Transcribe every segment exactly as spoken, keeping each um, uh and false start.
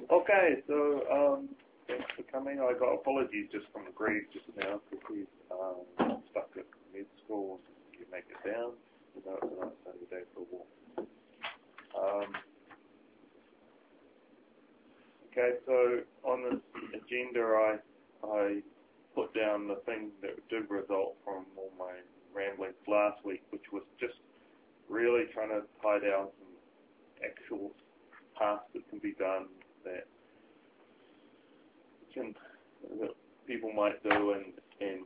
Okay, so um, thanks for coming. I got apologies just from Greg just now because he's um, stuck at med school. You make it down. You know, it's a nice sunny day for a walk. Um, okay, so on this agenda, I I put down the thing that did result from all my ramblings last week, which was just really trying to tie down some actual tasks that can be done that can that people might do and and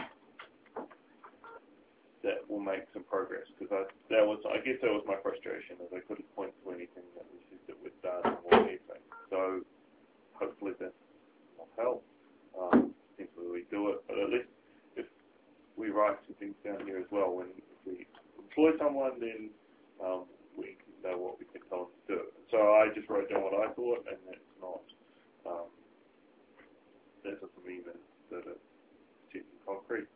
that will make some progress, because I that was I guess that was my frustration, is I couldn't point to anything that we said that we'd done or anything. So hopefully that will help. Um, simply we do it, but at least if we write some things down here as well, when if we employ someone, then um, we know what we can tell them to do. So I just wrote down what I thought, and that's not um, that doesn't mean that, that it's set in concrete.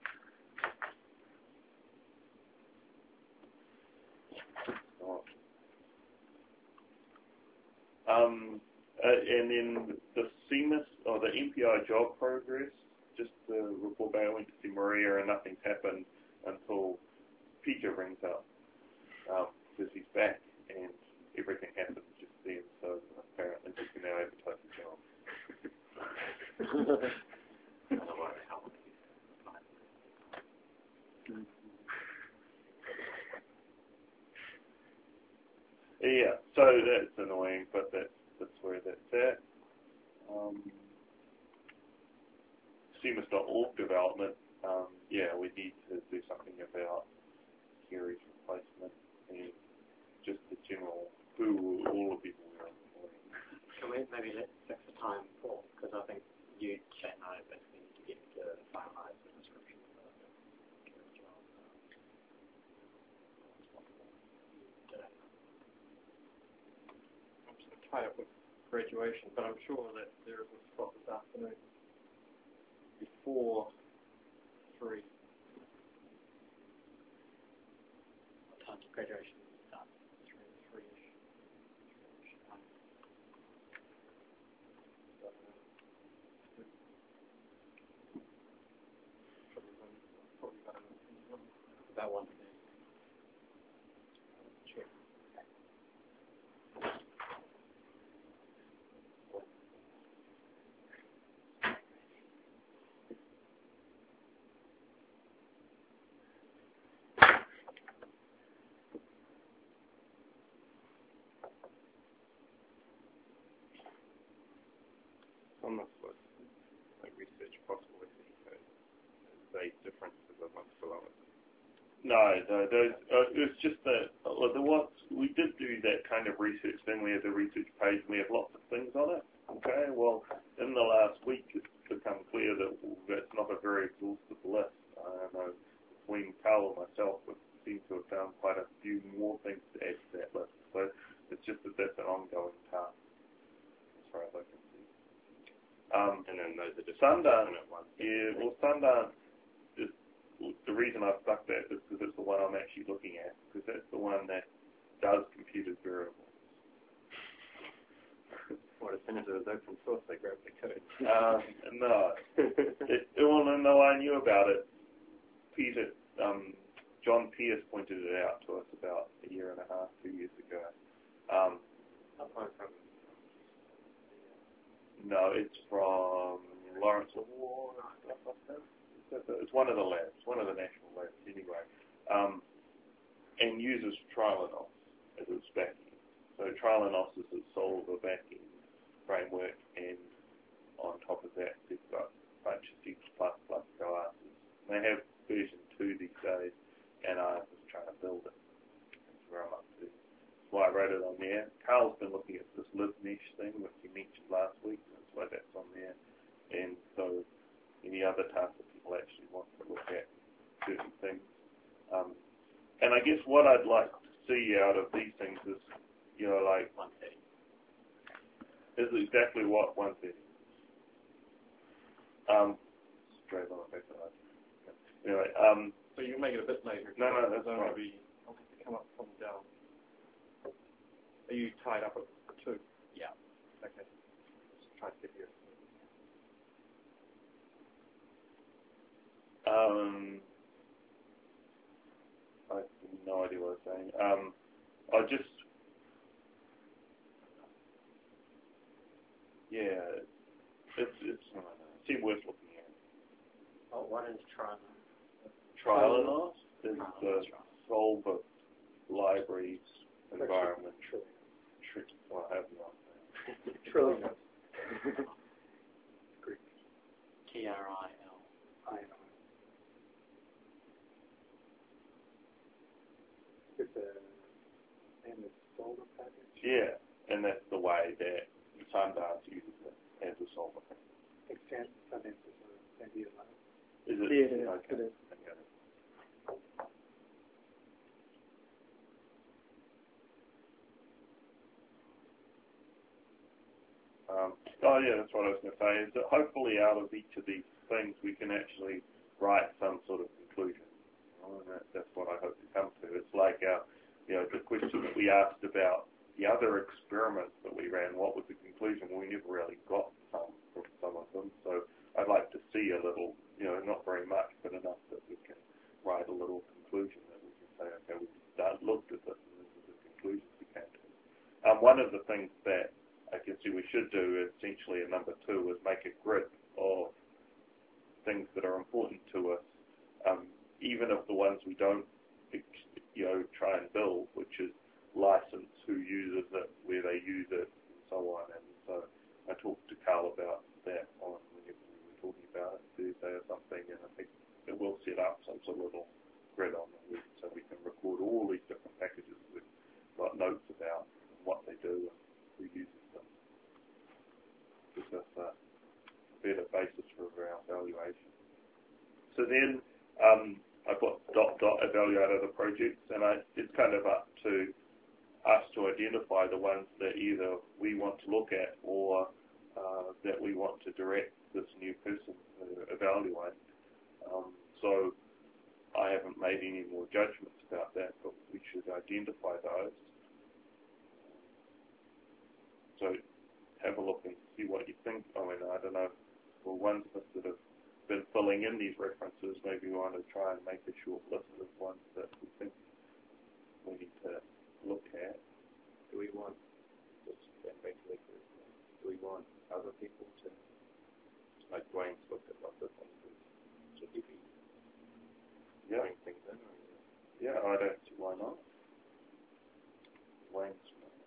Um, uh, and then the C M I S, or the M P I job progress, just to report back, I went to see Maria and nothing's happened until Peter rings up, um, because he's back and everything happens just then, so apparently we can now advertise the job. Yeah, so that's annoying, but that's, that's where that's at. Um, C M I S dot org development, um, yeah, we need to do something about Kerry's replacement and just the general, who all the people we are employing. Can we maybe let fix the time for, because I think you, Chet, and I basically need to get to finalise the description for the Kerry job. I'm just tied up with graduation, but I'm sure that there is a spot this afternoon before three. What time does graduation start? Three, three-ish. Three-ish time. About one. Sure. On this list, like research possible S E code, there's eight differences amongst below it. No, no, those, uh, it was just that, uh, there was, we did do that kind of research thing. We had the research page and we have lots of things on it. Okay, well, in the last week it's become clear that that's not a very exhaustive list. I don't know, between Carl and myself, we seem to have found quite a few more things to add to that list. So it's just that that's an ongoing task, as far as I can see. Um, and then those are just Sundance, yeah, well, Sundance, is, the reason I've stuck that is because it's the one I'm actually looking at, because that's the one that does computed variables. What, as soon as it was open source, they grabbed the code? Um, no. it, well, no, I knew about it. Peter, um, John Pierce pointed it out to us about a year and a half, two years ago. Um, no, it's from Lawrence Award. It's one of the labs, one of the national labs, anyway. Um, and uses Trilanos as its backend. So Trilanos is its solver backend framework, and on top of that, they've got a bunch of C plus plus classes. They have version two these days, and I was trying to build it. That's where I'm up to. That's why I wrote it on there. Carl's been looking at this LibMesh thing, which he mentioned last week. That's why that's on there. And so any other tasks that people actually want to look at certain things. Um, and I guess what I'd like to see out of these things is, you know, like one thirty. Is exactly what one thirty is. Um, straight on the back of that. Anyway, um, so you can make it a bit later. No, no, that's fine. fine. Be, I'll have to come up from down. Are you tied up at two? Yeah. Okay. trying to get you. Um, I have no idea what I'm saying. Um, I just, yeah, it's, it's, I don't know, it seemed worth looking at. Oh, what is Tron? Trilonos is Trilonos, the right. Solver Libraries environment. Trillion. Tri- well, I have no idea. Trillion. Greek. T R I L. I know. It's a name of solver package. Yeah, and that's the way that Sundance uses it as a solver. I think Stan- Sundance is a San Diego Live. Is it? Yeah, it is. Okay. It is. Okay. Um, oh yeah, that's what I was going to say. Is that hopefully out of each of these things we can actually write some sort of conclusion. You know, and that, that's what I hope to come to. It's like our, you know, the question that we asked about the other experiments that we ran. What was the conclusion? We never really got some from some of them. So I'd like to see a little, you know, not very much, but enough that we can write a little conclusion that we can say, okay, we start, looked at this and this is the conclusions we came to. Um, one of the things that I can see we should do, essentially in number two, is make a grid of things that are important to us, um, even of the ones we don't, you know, try and build, which is license, who uses it, where they use it, and so on. And so I talked to Carl about that on whenever we were talking about it Thursday or something, and I think that we'll set up some sort of little grid on the web so we can record all these different packages we've got notes about and what they do and who uses them. Gives us a better basis for our evaluation. So then um, I put dot dot evaluate other projects, and I, it's kind of up to us to identify the ones that either we want to look at or uh, that we want to direct this new person to evaluate. Um, so I haven't made any more judgments about that, but we should identify those. So have a look and see what you think. I mean, I don't know, for ones of us that have been filling in these references, maybe we want to try and make a short list of ones that we think we need to look at. Do we want, just then basically, do we want other people to, like Dwayne's looked at lots of things, should he be Yeah. doing things in? Or Yeah, I don't see why not. Wayne's.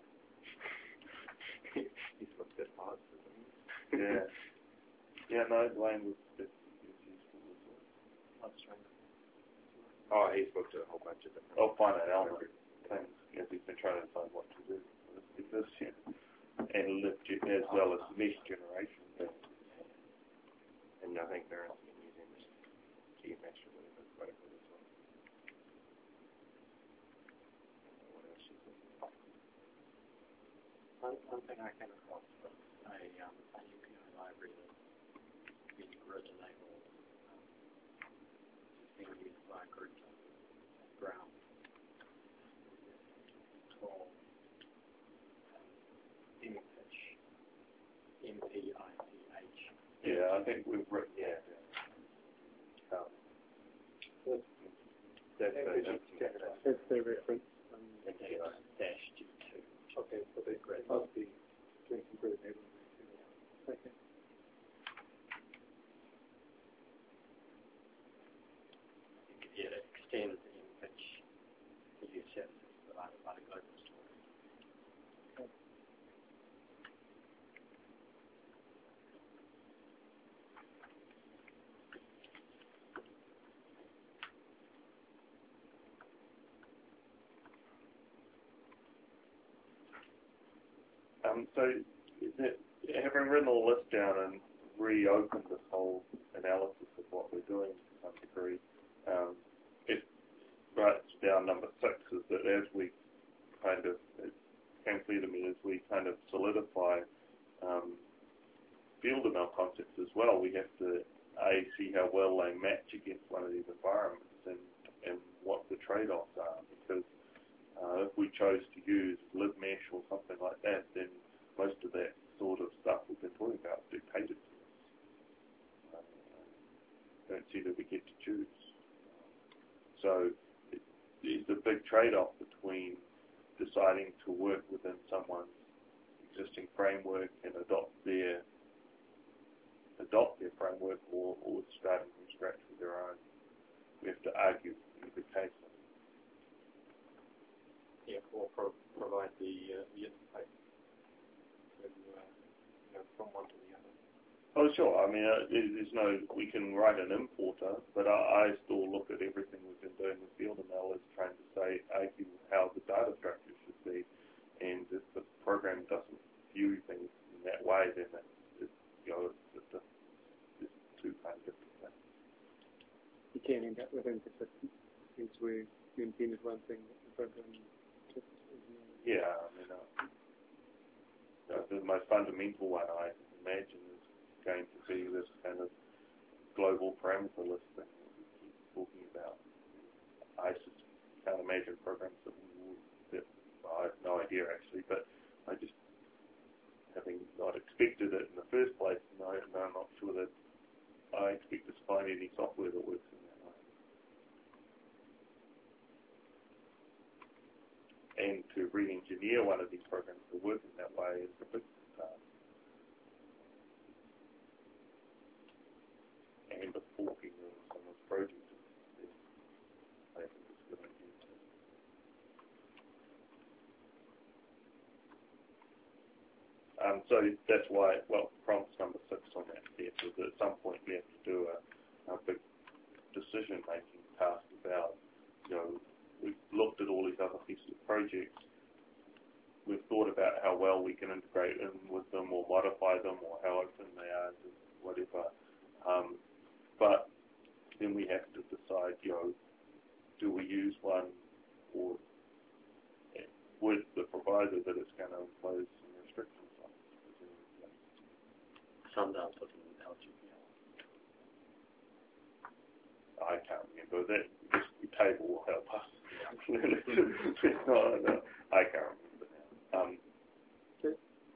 he's looked at parts of things. Yeah. Yeah, no, Wayne was, was useful as well. What's wrong? Oh, he's looked at a whole bunch of different I'll find out element things, as he's been trying to decide what to do with this year. And lift it as well as mesh generation things. And I think Barron's been using this G mesh or whatever quite a bit as well. What else is it? One, one thing I came across was a, um, a U P I library that's being grid enabled. Um, it's being used by groups on ground. It's called M Pitch. M P I C H. Yeah, I think we've written, yeah. yeah. Um, That's Maybe the, it's standardized. That's their reference. Um, And then it's dash G two. okay, so they must be doing some grid enablement. Okay. It extends the M Pitch to use services provided by the global storage. Um, so, is it, having written all this down and reopened this whole analysis of what we're doing to some degree, um, it writes down number six is that as we kind of, it came clear to me as we kind of solidify um, field M L concepts as well, we have to A, see how well they match against one of these environments and, and what the trade-offs are, because Uh, if we chose to use LibMesh or something like that, then most of that sort of stuff we've been talking about dictated to us. Um, don't see that we get to choose. So it, it's a big trade-off between deciding to work within someone's existing framework and adopt their adopt their framework, or, or starting from scratch with their own. We have to argue in every case. Yeah, or pro- provide the, uh, the interface to, uh, you know, from one to the other. Oh, sure. I mean, uh, there's no, we can write an importer, but I, I still look at everything we've been doing with field M L as trying to say, argue how the data structure should be, and if the program doesn't view things in that way, then it's, it's you know, it's, it's, it's two kind of different things. You can end up with inconsistent things where you intended one thing, but the program took another. Yeah, I mean, uh, you know, the most fundamental one I imagine is going to be this kind of global parameter list thing that we keep talking about. I just can't imagine programs that will, that, well, I have no idea actually, but I just, having not expected it in the first place, no, no, I'm not sure that I expect to find any software that works in that way. And to re-engineer one of these programs to work in that way is a big task. And the forking of someone's project is, I think, is good idea too. Um, so that's why, well, prompt number six on that step is that at some point we have to do a, a big decision-making task about, you know, we've looked at all these other pieces of projects, we've thought about how well we can integrate in with them or modify them or how open they are to whatever. Um, but then we have to decide, you know, do we use one or with the proviso that it's going to impose some restrictions on it? Sundance looking at L G P L. I can't remember. That this table will help us. It's not, no, I can't remember now. Um, do,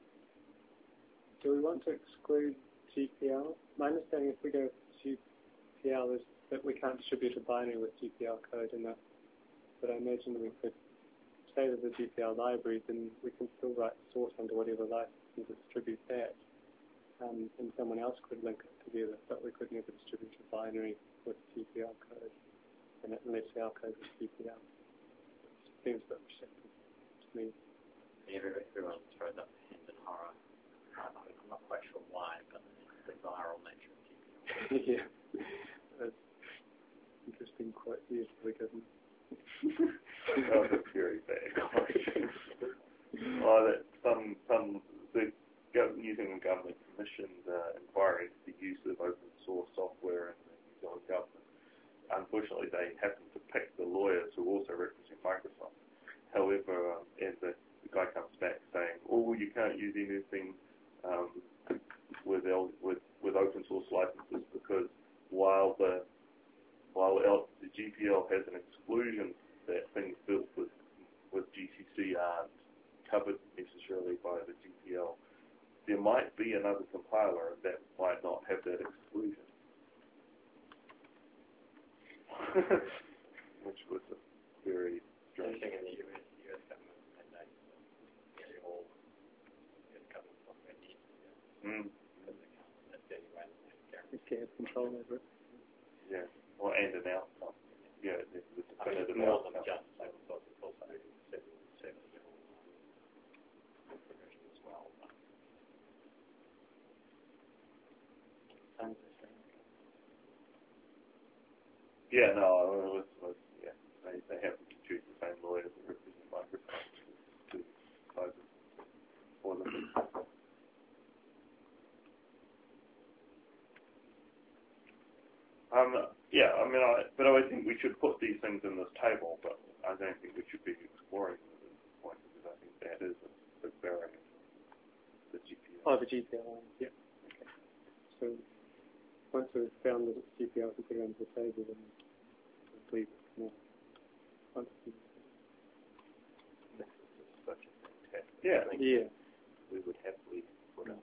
do we want to exclude G P L? My understanding, if we go G P L, is that we can't distribute a binary with G P L code in that. But I imagine we could say to the G P L library, then we can still write source under whatever license and distribute that. Um, and someone else could link it together, but we could never distribute a binary with G P L code, and unless our code was G P L. It seems a bit restrictive to me. Everybody, everyone throws up their hands in horror. I'm not, I'm not quite sure why, but it's the viral nature of G P L. Yeah. That's interesting quote usually given. That was a very bad question. Oh, that some, some, the New Zealand government commissioned uh, inquiry into the use of open source software in the New Zealand government. Unfortunately, they happened to pick the lawyers who also represent Microsoft. However, um, as the, the guy comes back saying, oh, you can't use anything um, with, L, with with open source licenses because while the while L, the G P L has an exclusion that things built with with G C C aren't covered necessarily by the G P L, there might be another compiler that might not have that exclusion. Which was a very strange thing in the U S, U S government mandates nearly all U S government software needs to be mm. because they can't, that's the only way that they guarantee. If you have control over it. Yeah, well, and an outcome. Yeah, the, the I mean, definitive it's more than outcome. just open source, it's also service level um, provision as well. But same as this thing. Yeah, no, it was, was yeah, they, they happen to choose the same lawyers that represent Microsoft to decide for them. Um, yeah, I mean, I, but I think we should put these things in this table, but I don't think we should be exploring them at this point because I think that is a big barrier to the G P L. Oh, the G P L, yeah. Okay. So once we've found that it's G P L to put it onto the table, then we'll leave it for now. This is such a fantastic Yeah. thing. Yeah. We would happily put up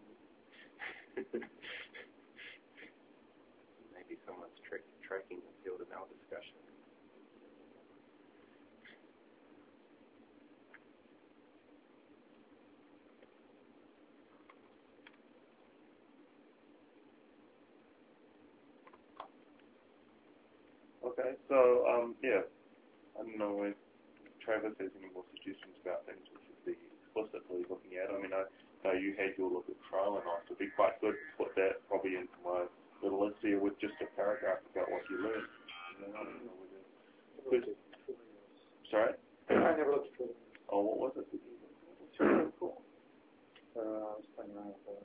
Okay, so, um, yeah, I don't know if Travis has any more suggestions about things we should be explicitly looking at. I mean, I know you had your look at trial and I it'd be quite good to put that probably into my little list here with just a paragraph about what you learned. You know, I don't know whether... Sorry? I never looked at it. Oh, what was it? What's your cool? Uh, I was playing around with uh,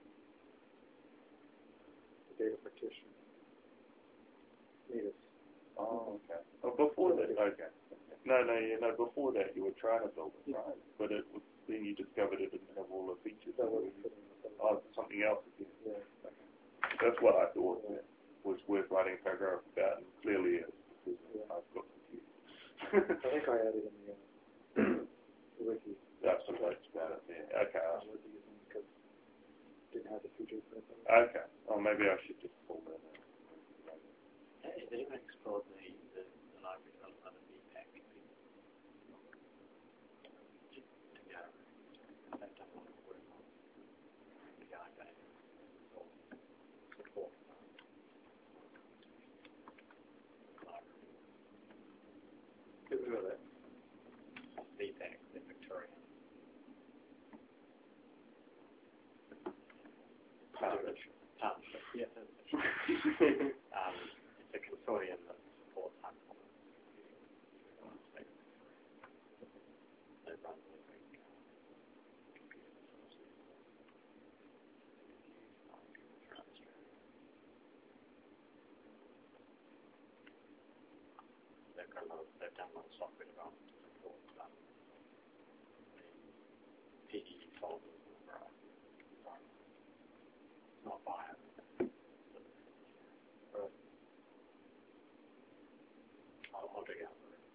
the data partition. Needed. Oh, okay. Oh, before that, okay. No, no, yeah, no, before that you were trying to build it, right? But it was, then you discovered it didn't have all the features. That was Oh, something else again. yeah. Okay. That's what I thought yeah. was worth writing a paragraph about, and clearly is, because Yeah. I've got confused. I think I added in the, uh, the wiki. That's some notes about it, yeah. Okay. I was using because it didn't have the features. But Okay. Oh, maybe I should just pull that out. Has anyone explored the, the, the library development of V PAC? Just to go, they've done a lot of work on the guide data or support the library. Who are that? V PAC, the Victorian Partnership. partnership. Yeah. um, it's a consortium that supports high performance computing. They run the big uh, computer resources that is used by people throughout Australia. They've got a lot of, they've done a lot of software development to support um, the P D E solvers and a variety of environments. It's not bio. I'll, I'll dig out the rest.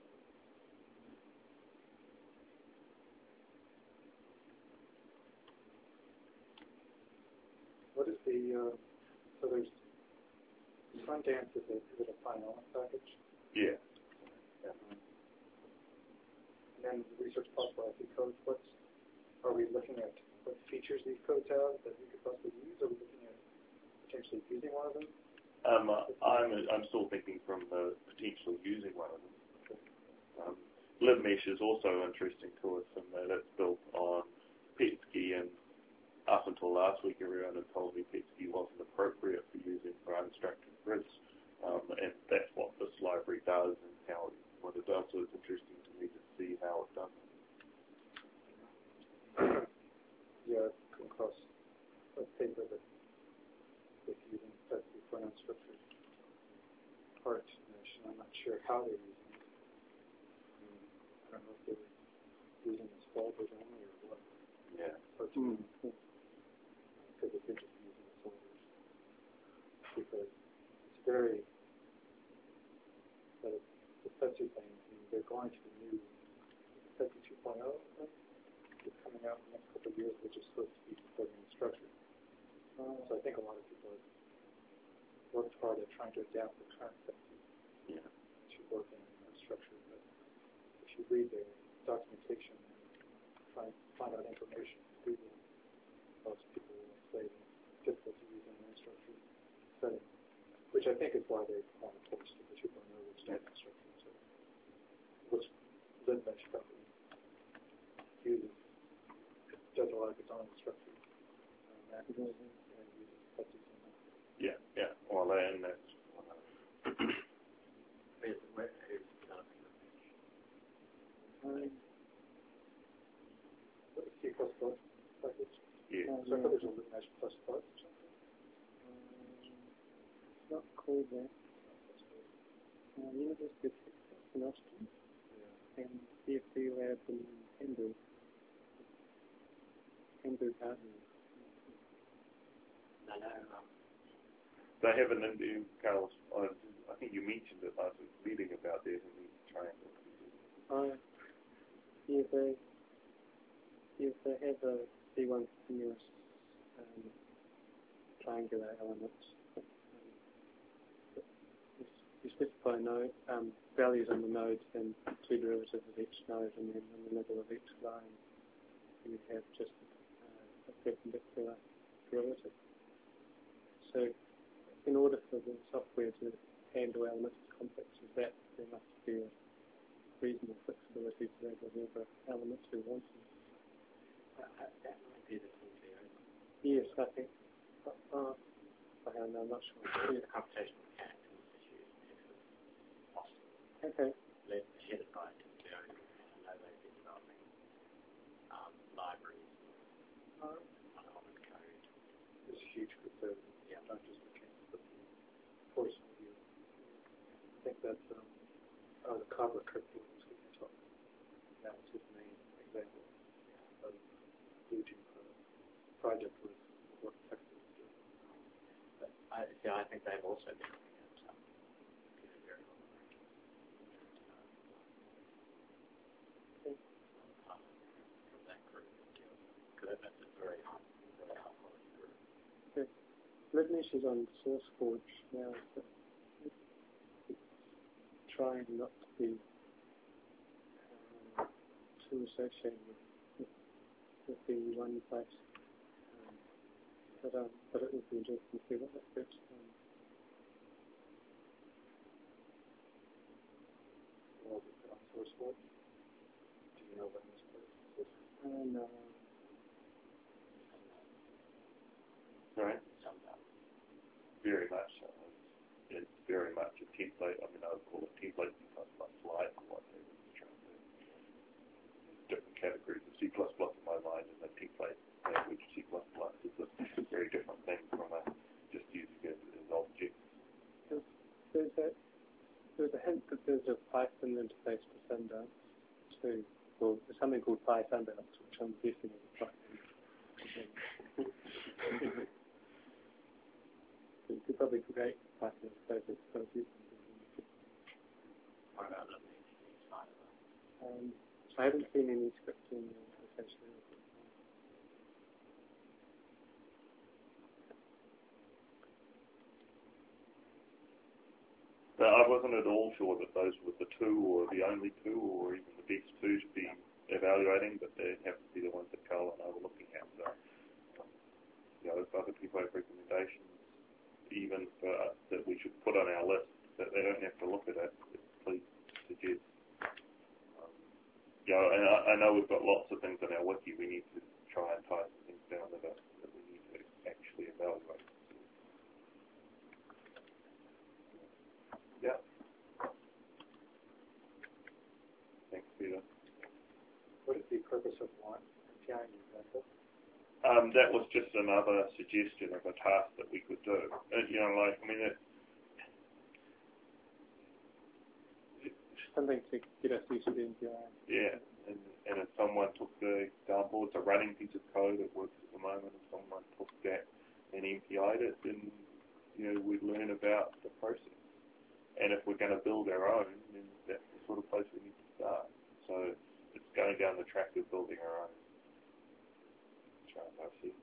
What is the, uh, so there's, Sundance is a, is it a fine element package? Yeah. Um, and then the research possibility codes, what's, are we looking at what features these codes have that we could possibly use? Are we looking at potentially using one of them? Um, uh, I'm, I'm still thinking from the potentially using one of them. Um, LibMesh is also interesting to us in that it's built on PETSCI, and up until last week everyone had told me PETSCI wasn't appropriate for using for unstructured grids, um, and that's what this library does and how it, what it does, so it's interesting to me to see how it does it. Yeah, come across a paper that is using PETSCI for an unstructured part mesh, and I'm not sure how they're using it. Um, I don't know if they're using the solvers only or what. Yeah. Or mm. Because it's interesting using the solvers. Because it's very, but it's the PETSCI thing, and they're going to the new PETSCI two point oh, I think, is coming out in the next couple of years, which is supposed to be supporting the structure. Uh, so I think a lot of people have worked hard at trying to adapt the current PETSCI Yeah. to work in a structure. But if you read their documentation and try and find out information on Google, most people will say that it's difficult to use in an unstructured setting, which I think is why they want to focus to the two point oh, which is unstructured. So, which LibMesh probably uses, it does a lot of its own structured uh, mapping and uses PETSCI somehow. Yeah, yeah. Well, and that's one of Where's, where, who's developing the mesh? Um, What is C plus plus package? yeah. uh, So I thought there's a LibMesh plus plus or something. it's not called that. Uh, University of Texas in Austin Yeah. and C F D Lab in Hamburg. Hamburg Garden. No, no, um, They have an Indian, Carlos, uh, I think you mentioned it last week, reading about their Indian triangle. Uh, yeah, they, yeah, they have a C one continuous um, triangular element. Um, you, you specify node, um, values on the node and two derivatives of each node, and then in the middle of each line you have just uh, a perpendicular derivative. So in order for the software to handle elements complex as that, there must be a reasonable flexibility to add whatever elements we want. Uh, that might be the T P O. Yes, I think. Uh, I don't know, I'm not sure. The computational mechanics institute Texas, Austin. Okay. Led, headed by T P O, and I know they've been developing um, libraries, Uh, uncommon code. There's a huge group there, Yeah. not just mechanics, but the course review. I think that's um, uh, the Cobbler curriculum was going to talk. That was his main example of huge uh, project with what Texas is doing. But I, see, I think they've also been looking at um, computer variable arrangements. And, uh, um, from that group, because that's a very high, very high quality group. okay. Libnish is on SourceForge now, but it's trying not to be uh, too associated with, with, with the one place. Um, but, um, but it would be interesting to see what that group's doing. Well, on SourceForge. Do you know when this place is? And, uh, Right. Some um, Very much so. It's, it's very much a template. I mean, I would call it template C plus plus like what they were trying to different categories of C plus plus in my mind, and the template language C plus plus is a very different thing from a, just using it as objects. there's a there's a hint that there's a Python interface for Sundance too. Well, there's something called PySundance, which I'm guessing is Python. You could probably create Python interfaces for using it. what about the Linux side of it? Um, I haven't seen any scripting essentially. But I wasn't at all sure that those were the two or the only two or even the best two to be evaluating, but they have to be the ones that Carl and I were looking at. So, um, you know, if other people have recommendations, even for us, that we should put on our list, that they don't have to look at it, please suggest. Um, you know, and I, I know we've got lots of things on our wiki. We need to try and tie some things down that, are, that we need to actually evaluate. Yeah. Thanks, Peter. What is the purpose of one M P I in your example? Um, that was just another suggestion of a task that we could do. Uh, you know, like, I mean, it, Something to get us used to the N P I. yeah, and, and if someone took the example, it's a running piece of code that works at the moment, if someone took that and M P I'd it, then, you know, we'd learn about the process. And if we're going to build our own, then that's the sort of place we need to start. So it's going down the track of building our own. As far as I see.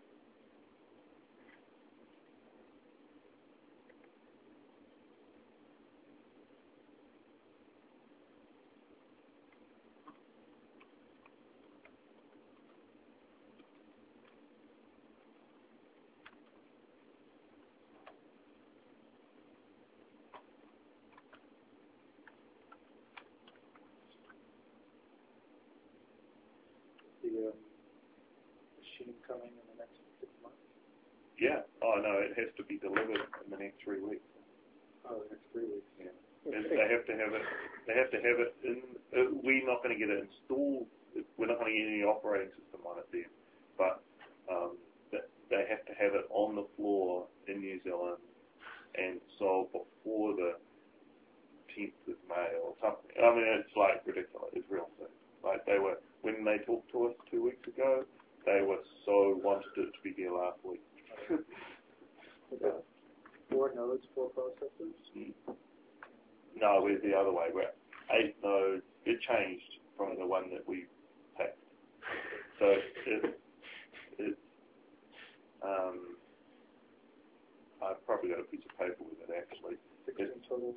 The um, machine coming in the next six months? Yeah. Oh, no, it has to be delivered in the next three weeks. Oh, the next three weeks. Yeah. And they have to have it. They have to have it in. Uh, we're not going to get it installed. We're not going to get any operating system on it then. But um, they have to have it on the floor in New Zealand and sold before the tenth of May or something. I mean, it's like ridiculous. It's real soon. Like they were when they talked to us two weeks ago. They were so wanted it to be here last week. Okay. Four nodes, four processors? Mm. No, we're the other way. We're eight nodes. It changed from the one that we picked. So it, it, um, I've probably got a piece of paper with it actually. Sixteen total.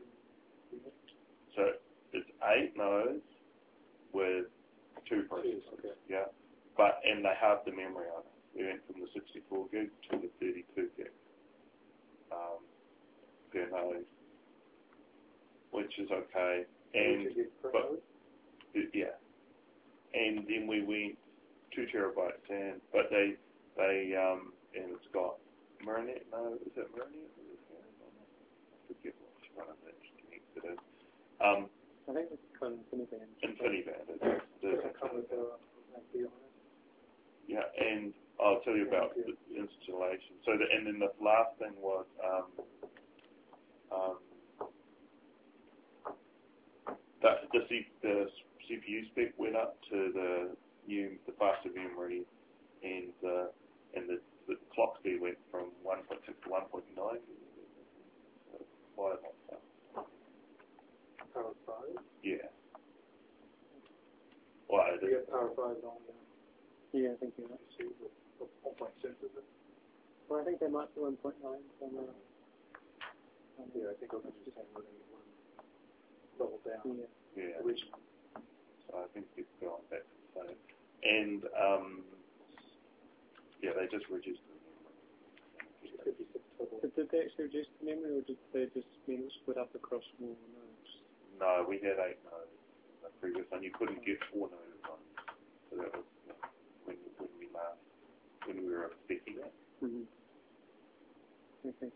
So it's eight nodes with two processors. Okay. Yeah, but and they have the memory on it. We went from the sixty-four gig to the thirty-two gig um, per node. which is okay. And And you get per but node? yeah, and then we went two terabytes in, but they they um and it's got Marinette. No, is it Marinette? Or is it, I forget which one of it connected it. Um, I think it's called InfiniBand. InfiniBand. It is. It is Doesn't come with InfiniBand. uh, N P on it. Yeah, and I'll tell you about the installation. So, the, and then the last thing was um, um, the the, C, the C P U spec went up to the new the faster memory, and uh, and the, the clock speed went from one point six to one point nine. Quite a lot of stuff. Power five? Yeah. Well, it We is. have Power five on the Yeah, I think you're right. P C with with one point six, is it? Well, I think they might be one point nine somewhere. Um, Yeah, I think I'll just have one level down. yeah. Yeah. Originally. So I think it's gone back to the same. And um, yeah, they just reduced the memory. fifty-six total. But did they actually reduce the memory, or did they just mean it split up across more nodes? No, we had eight nodes in the previous one. You couldn't get four nodes at once. So that was you know, when when we last when we were expecting it. Mm-hmm. Okay.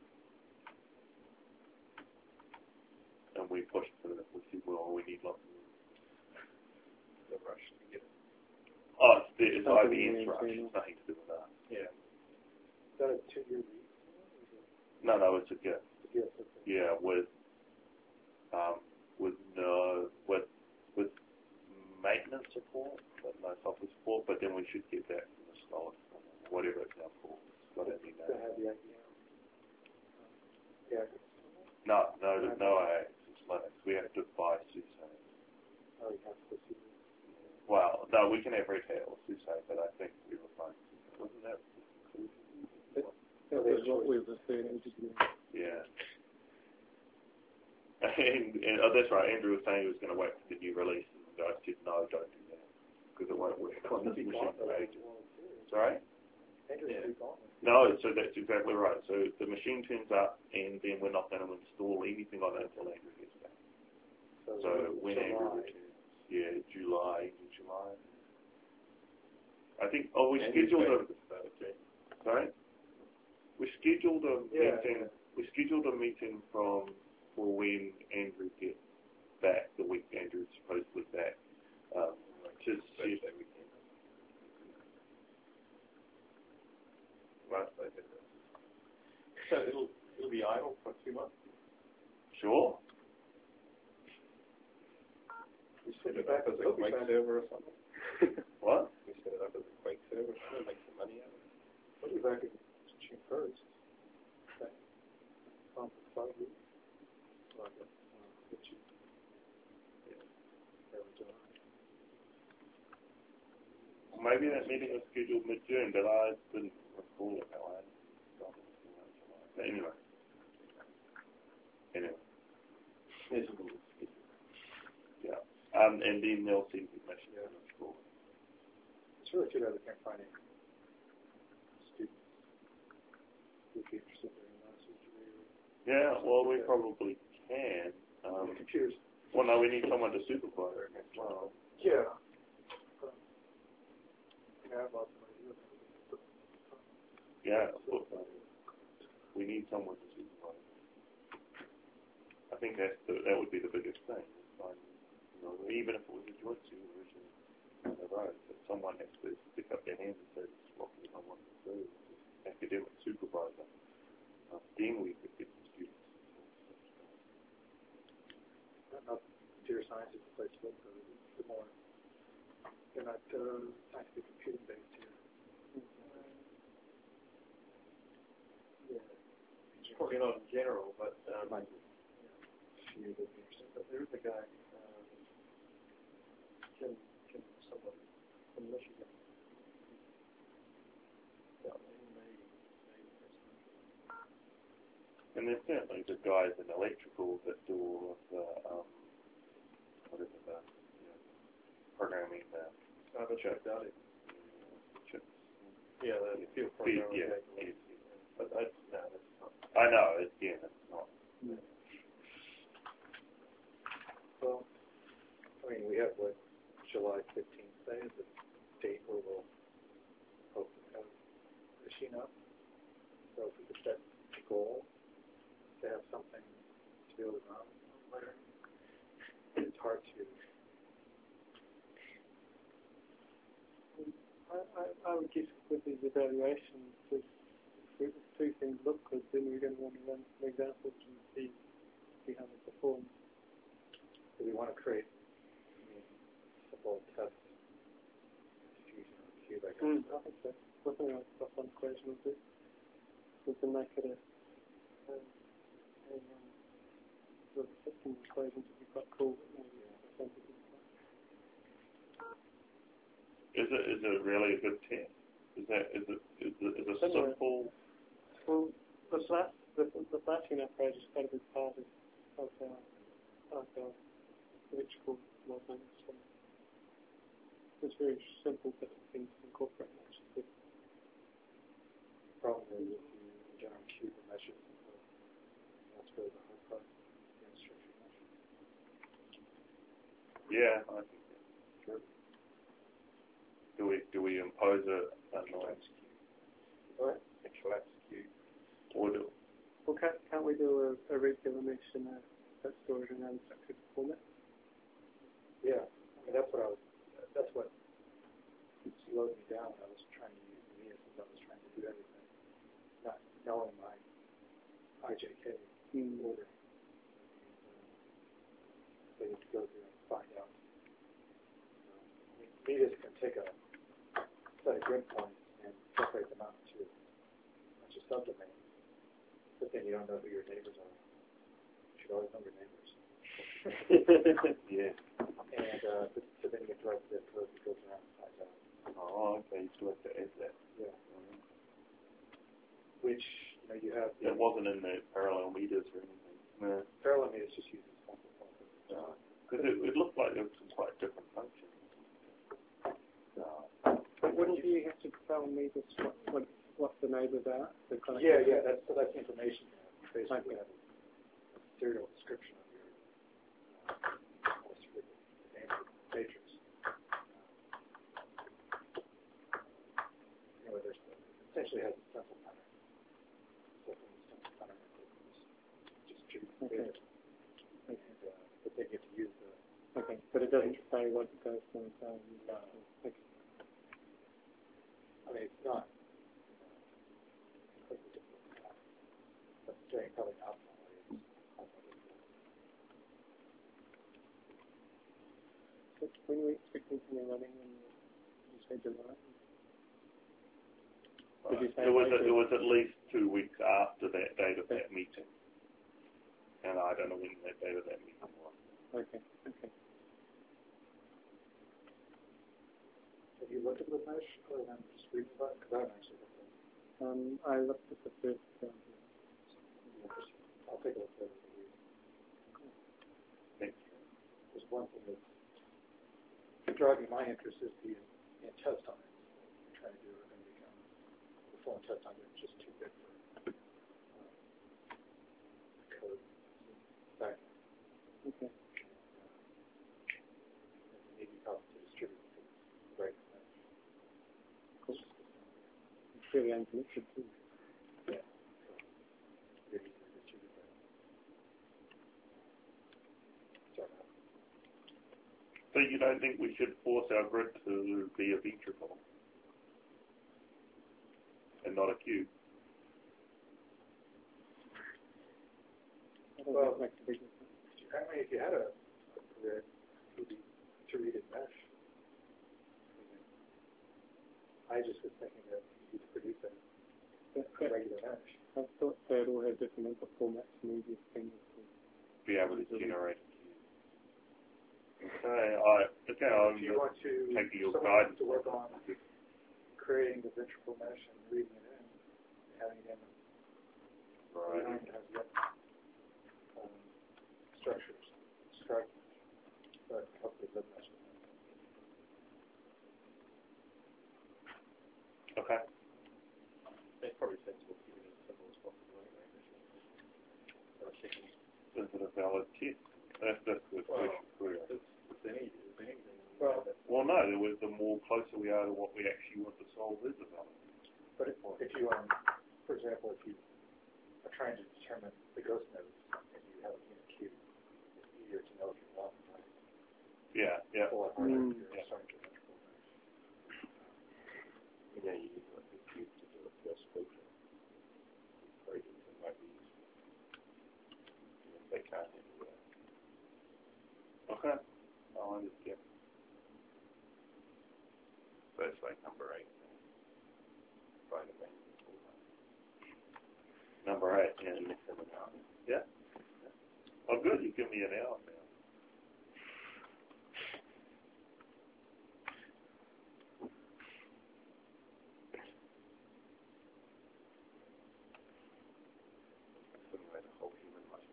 And we pushed for it. We said, well, we need lots of The rush to get it. oh, it's, the, it's I Nothing B M's really rush. internal. It's nothing to do with that. Yeah. Is that a two-year lease? No, no, it's a gift. Yes, okay. Yeah, with um, with no with with maintenance support, but no software support. But then we should get that from the start, whatever it's now called. It's got a new To name. have the I B M. Yeah. No, no, no, no A X. It's Linux. We have to buy SUSE. Oh, you have to see. Well, no, we can have Red Hat or SUSE, but I think we were fine. Wasn't that included? That was what we were referring to. Yeah. And, and oh, that's right. Andrew was saying he was going to wait for the new release, and I said no, don't do that because it won't work on this machine for ages. Sorry? Andrew's gone. No, so that's exactly right. So the machine turns up, and then we're not going to install anything on it until Andrew gets back. So when Andrew returns, yeah, July, in July. I think. Oh, we scheduled a. Sorry. We scheduled a Yeah, meeting. yeah. We scheduled a meeting from for when Andrew gets back. The week Andrew's supposedly back. Um, to see. Last I did this. So it'll it'll be idle for two months. Sure. We set it up as a Quake server or something. What? We set it up as a Quake server, so make some money out of it. I'll be back in June first. Okay. Um, five weeks. Well, I guess, uh, get you. Yeah. Early July. Well, maybe that meeting was scheduled mid-June, but I didn't recall it that way. But anyway. Anyway. There's a little schedule. Yeah. Um, and then they'll see the mission in the school. It's really too bad we can't find any students who'd be interested in doing that surgery. Yeah, well, we probably can. Um, Computers. well, no, we need someone to supervise it as well. Yeah. Um, yeah, I have lots of ideas. Yeah, but we need someone to supervise it. I think that's the, that would be the biggest thing. Find, you know, even if it was a joint supervision on the road, that someone has to pick up their hands and say, this is what we don't want to do. Academic supervisor. Uh, then we could get the students. Not computer science is the place to look for the more. They're not uh, scientific computing based here. Yeah. Probably not in general, but um, Might be. Yeah. Few would be interesting. but there is a guy, um, Kim, Kim, someone from Michigan. Yeah, he may, may And there's certainly the guys in electrical that do all of the, um, what is it, the, you know, programming, the uh, but chips. doubt it. chips. Yeah, the Yeah. field Feed, program. yeah, yeah. yes, yes. But I, no, that's not. I know, it's, yeah, it's not. what July fifteenth say is the date where we'll hopefully have the machine up. So if we could set a goal to have something to be able to run later, it's hard to. I, I, I would guess with these evaluations, if, if two things look good, then we're going to want to run some examples and see, see how they perform. So we want to create I mean, simple test diffusion or cube, I guess. Mm, I think so. Something like plus one equation would do. We can make it a, a, a um, sort of system equation to be quite cool. Yeah. Is it is it really a good test? Is that is it is it, is it simple? Well, the flat the the flashing approach is quite a big part of of our of our electrical modeling. So it's very simple, but things to incorporate actually. Problem is if you generate cube meshes, that's really the hard part. The unstructured meshes. Yeah, I think that's true. Do we do we impose a, a noise cube? What? A collapse cube. Or do Well, can't, can't we do a, a regular mesh in a, a storage in an unstructured format? Yeah, I mean that's what I was. That's what slowed me down. I was trying to use Neos as I was trying to do everything, not knowing my I J K mm. order. So you have to go through and find out. Neos can take a set of grid points and separate them out into a bunch of subdomains, but then you don't know who your neighbors are. You should always know your neighbors. yeah. And uh, so, so then you get to write the zip code that goes around and finds out. Oh, okay. You still have to add that. Yeah. Mm-hmm. Which, you know, you have... It wasn't in the parallel meters or anything. No. Parallel meters just uses simple functions. Because it, it looked like there were some quite different functions. But wouldn't you have to tell me this, what, what, what the neighbors are? The kind of yeah, yeah, that's, so that's the information. You basically okay. have a serial description of your uh, matrix. Anyway, there's the, essentially has a simple pattern. So from the simple pattern, it's just distributed okay. data. And, uh, but then you have to use the... Okay, but it doesn't say what it goes from. Um, no. Okay. I mean, it's not, you know, incredibly difficult to have, but doing probably an optimal way is also difficult. So when are we expecting to be running in, did you say July? Did you say it was a, April? it was at least two weeks after that date of that meeting, and I don't know when that date of that meeting was. Okay, okay. Have you looked at the mesh, or am I just reading about it? Because I haven't actually looked at it. Um, I looked at the first um, I'll take a look at it. Thanks. There's one thing that's driving my interest is the in test times. I'm trying to do it and become the phone test time is just too big for uh, code. Back. okay. And uh, maybe how to distribute it right now. Cool. It's really unconnected too. Yeah. So maybe you can distribute that. Sorry. So you don't think we should force our grid to be a ventricle and not a cube? I don't Well, think it makes a big difference. I mean, if you had a, a grid, it would be two-readed mesh. I just was thinking that you could produce a, But, a regular mesh. I thought they'd all have different input formats and easiest things to Be able to generate a cube. Okay, I okay. I'm If you want to taking your someone guidance to work on creating the ventricle mesh and reading it in, having it in, right. you don't have yet um, structures, described, but hopefully good mesh. Okay. It's probably sensible to keep it as simple as possible anyway. So checking. Is it a valid test? That's that's the Well, question. if it's, if they need, if they need anything Well, no, the, the more closer we are to what we actually want to solve is about. But if, if you, um, for example, if you are trying to determine the ghost nodes and you have a unit queue, it's easier to know if you're walking right. Yeah, yeah. Pull it harder Mm. if you're Yeah. starting to electrical nodes. Yeah, you use like the cube to do a first filter. Equations that might be useful. If they can't anywhere. Okay. I'll understand. So it's like number eight. Find a band. Number eight, yeah. And mix them out. Yeah. Oh, good. You give me an hour now. Simulate a whole human life.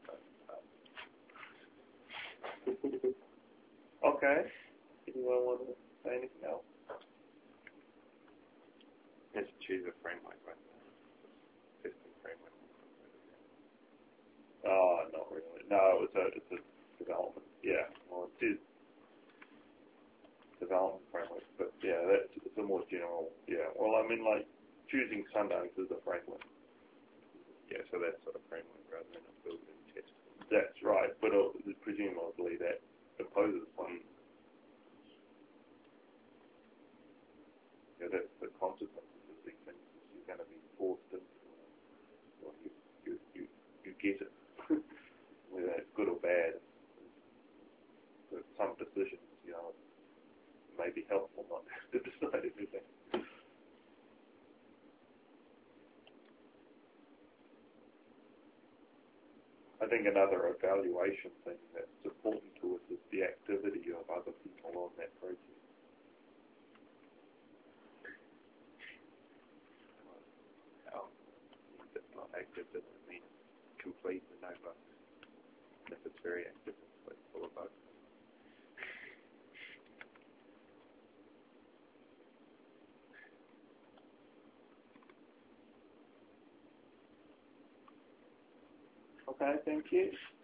Okay. Anyone want to say anything else? Let's choose a framework right now. System framework. Oh, not really. No, it's a it's a development. Yeah. Well, it is development framework, but yeah, that's it's a more general. Yeah. Well, I mean, like choosing Sundance as a framework. Yeah, so that sort of framework rather than a built-in test. That's right, but uh, presumably that imposes one. Yeah, that's the consequences of these things. You're going to be forced into, well, you you you you get it, whether it's good or bad. But some decisions, you know, may be helpful not to decide everything. I think another evaluation thing that's important to us is the activity of other people on that project. How if it's not active doesn't mean it's complete with no bugs. And if it's very active, it's like full of bugs. Okay, thank you.